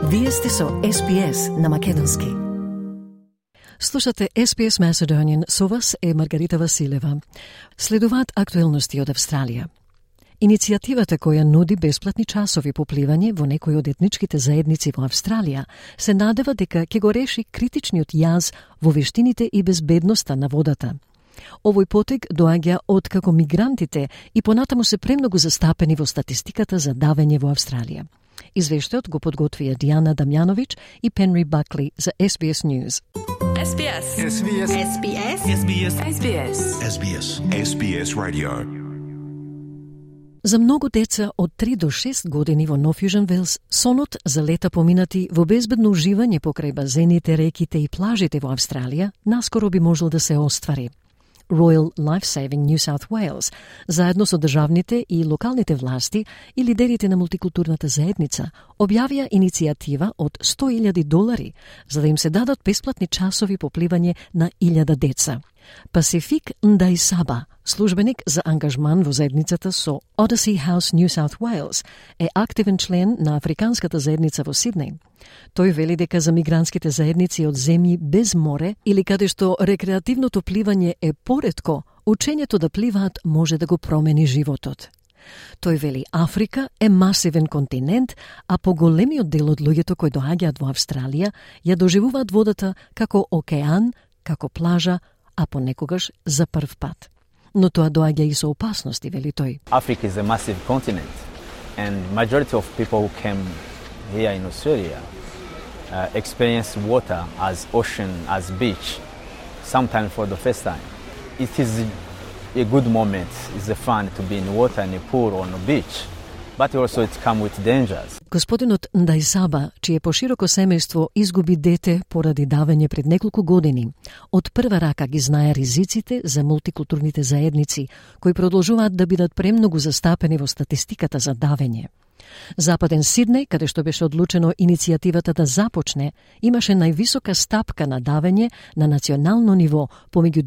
Вие сте со SBS на македонски. Слушате SBS Macedonian, со вас е Маргарита Василева. Следуваат актуелности од Австралија. Иницијативата која нуди бесплатни часови по пливање во некои од етничките заедници во Австралија се надева дека ќе го реши критичниот јаз во вештините и безбедноста на водата. Овој потег доаѓа од како мигрантите и понатаму се премногу застапени во статистиката за давење во Австралија. Извештајот го подготвија Дијана Дамјановиќ и Пенри Бакли за SBS News. SBS. SBS. SBS. SBS. SBS. SBS. SBS Radio. За многу деца од 3 до 6 години во Нов Јужен Велс, сонот за лета поминати во безбедно уживање покрај базените, реките и плажите во Австралија наскоро би можел да се оствари. Royal Lifesaving New South Wales, заедно со државните и локалните власти и лидерите на мултикултурната заедница, објавија иницијатива од $100,000 за да им се дадат бесплатни часови по пливање на 1000 деца. Пасифик Ндајсаба, службеник за ангажман во заедницата со Odyssey House New South Wales, е активен член на Африканската заедница во Сиднеј. Тој вели дека за мигрантските заедници од земји без море или каде што рекреативното пливање е поретко, учењето да пливаат може да го промени животот. Тој вели Африка е масивен континент, а поголемиот дел од луѓето кои доаѓаат во Австралија ја доживуваат водата како океан, како плажа, а понекогаш за прв пат. Но тоа доаѓа и со опасности, вели тој. Africa is a massive continent, and majority of people who came here in Australia experience water as ocean, as beach, sometimes for the first time. It is a good moment, it's a fun to be in water, in a pool, on a beach, but also it comes with dangers. Господинот Ндајсаба, чие пошироко семејство изгуби дете поради давење пред неколку години, од прва рака ги знае ризиците за мултикултурните заедници, кои продолжуваат да бидат премногу застапени во статистиката за давење. Западен Сиднеј, каде што беше одлучено иницијативата да започне, имаше највисока стапка на давење на национално ниво помеѓу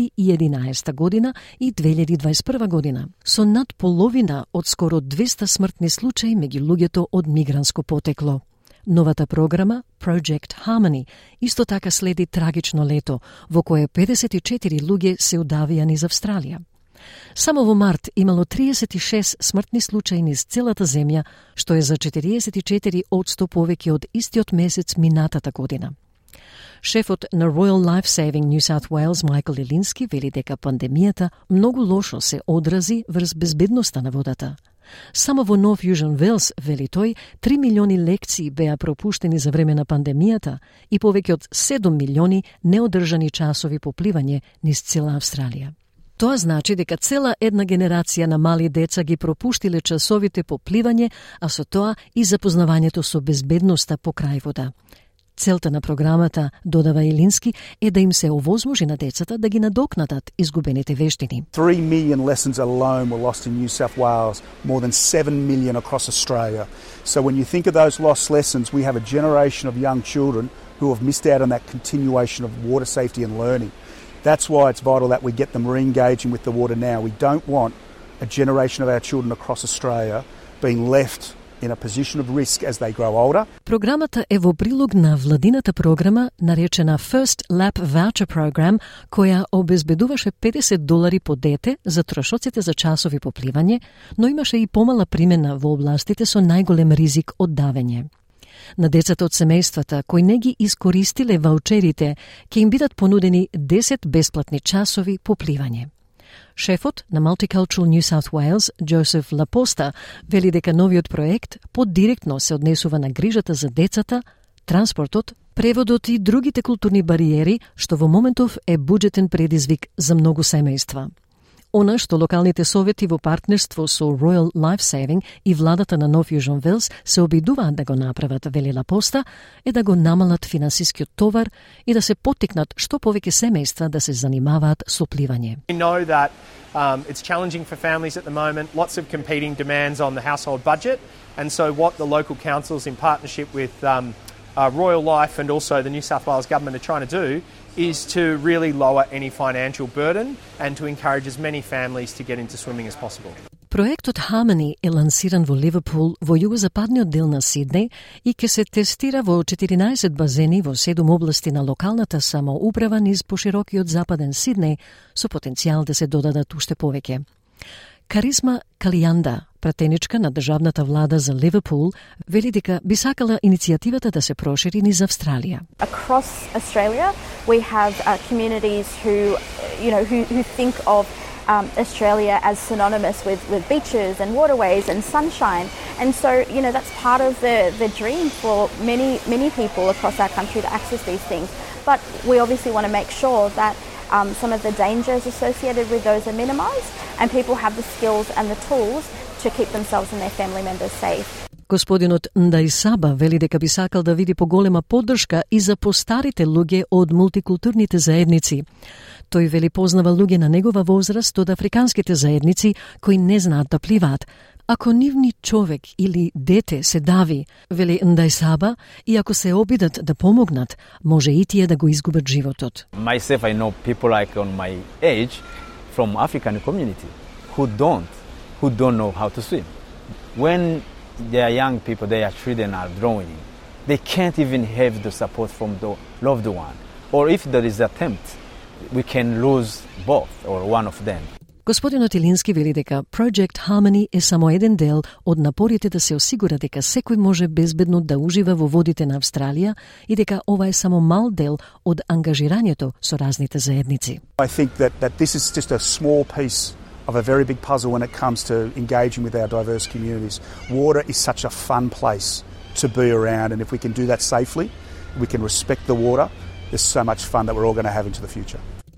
2011 година и 2021 година, со над половина од скоро 200 смртни случаи меѓу луѓето од мигрантско потекло. Новата програма, Project Harmony, исто така следи трагично лето, во кое 54 луѓе се удавија низ Австралија. Само во март имало 36 смртни случаи низ целата земја, што е за 44% повеќе од истиот месец минатата година. Шефот на Royal Lifesaving New South Wales, Майкл Илински, вели дека пандемијата многу лошо се одрази врз безбедноста на водата. Само во Нов Јужен Велс, вели тој, 3 милиони лекции беа пропуштени за време на пандемијата и повеќе од 7 милиони неодржани часови по пливање низ цела Австралија. Тоа значи дека цела една генерација на мали деца ги пропуштиле часовите по пливање, а со тоа и запознавањето со безбедноста по крај вода. Целта на програмата, додава Илински, е да им се овозможи на децата да ги надокнатат изгубените вештини. 3 million lessons alone were lost in New South Wales, more than 7 million across Australia. So when you think of those lost lessons, we have a generation of young children who have missed out on that continuation of water safety and learning. That's why it's vital that we get them re-engaging with the water now. We don't want a generation of our children across Australia being left in a position of risk as they grow older. Програмата е во прилог на владината програма наречена First Lap Voucher Program, која обезбедуваше $50 по дете за трошоците за часови по пливање, но имаше и помала примена во областите со најголем ризик од давење. На децата од семејствата кои не ги искористиле ваучерите, ќе им бидат понудени 10 бесплатни часови по пливање. Шефот на Multicultural New South Wales, Джозеф Лапоста, вели дека новиот проект поддиректно се однесува на грижата за децата, транспортот, преводот и другите културни бариери, што во моментов е буџетен предизвик за многу семејства. Она што локалните совети во партнерство со Royal Lifesaving и владата на Нов Јужен Велс се обидуваат да го направат, вели Лапоста, е да го намалат финансискиот товар и да се поттикнат што повеќе семејства да се занимаваат со пливање. We know that it's challenging for families at the moment, lots of competing demands on the household budget, and so what the local councils in partnership with Royal Life and also the New South Wales government are trying to do is to really lower any financial burden and to encourage as many families to get into swimming as possible. Проектот Harmony е лансиран во Ливерпул, во југозападниот дел на Сиднеј и ќе се тестира во 14 базени во 7 области на локалната самоуправа низ поширокиот западен Сиднеј, со потенцијал да се додадат уште повеќе. Каризма Калијанда, пратеничка на државната влада за Ливерпул, вели дека би сакала иницијативата да се прошири низ Австралија. Across Australia, we have communities who think of Australia as synonymous with beaches and waterways and sunshine. And so, that's part of the dream for many people across our country to access these things. But we obviously want to make sure that some of the dangers associated with those are minimised and people have the skills and the tools to keep themselves and their family members safe. Господинот Ндајсаба вели дека би сакал да види поголема поддршка и за постарите луѓе од мултикултурните заедници. Тој вели познава луѓе на негова возраст од африканските заедници кои не знаат да пливаат. Ако нивни човек или дете се дави, вели Ндајсаба, и ако се обидат да помогнат, може и тие да го изгубат животот. Myself, I know people like on my age from African community who don't know how to swim. When they are young people, their children are drowning. They can't even have the support from the loved one. Or if there is attempt, we can lose both or one of them. Господинот Илински вели дека Project Harmony е само еден дел од напорите да се осигура дека секој може безбедно да ужива во водите на Австралија и дека ова е само мал дел од ангажирањето со разните заедници. I think that this is just a small piece of a very big puzzle when it comes to engaging with our diverse communities. Water is such a fun place to be around, and if we can do that safely, we can respect the water, there's so much fun that we're all going to have into the future.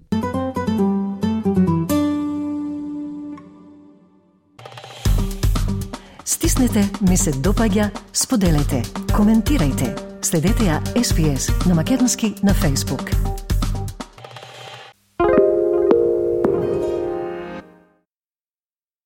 Стиснете, ми се допаѓа, споделете, коментирајте. Следете ја SPS на македонски на Facebook.